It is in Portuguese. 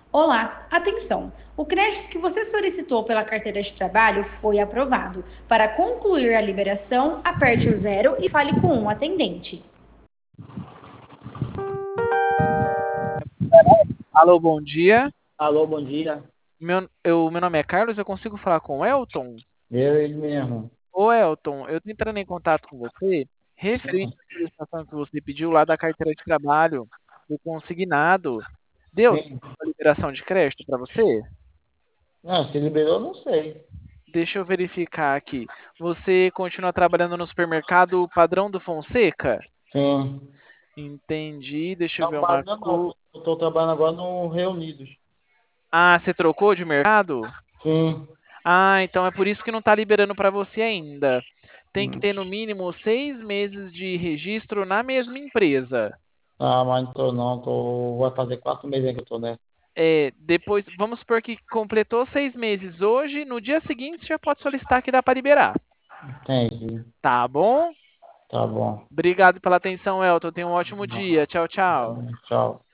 Olá, atenção! O crédito que você solicitou pela carteira de trabalho foi aprovado. Para concluir a liberação, aperte o zero e fale com um atendente. Alô, bom dia. Alô, bom dia. Meu nome é Carlos, eu consigo falar com o Elton? Ele mesmo. Ô, Elton, eu tô entrando em contato com você referente Sim, à solicitação que você pediu lá da carteira de trabalho, do consignado. Deu sim. a liberação de crédito para você? Não, se liberou, não sei. Deixa eu verificar aqui. Você continua trabalhando no supermercado Padrão do Fonseca? Sim. Entendi, deixa eu ver uma Trabalho não, coisa. eu tô trabalhando agora no Reunidos. Ah, você trocou de mercado? Sim. Ah, então é por isso que não está liberando para você ainda. Tem que Hum. ter no mínimo 6 meses de registro na mesma empresa. Ah, mas não tô não, vai fazer 4 meses aí que eu tô nessa. Depois, vamos supor que completou 6 meses hoje, no dia seguinte já pode solicitar que dá para liberar. Entendi. Tá bom? Tá bom. Obrigado pela atenção, Elton. Tenha um ótimo dia. Tchau, tchau. Tchau.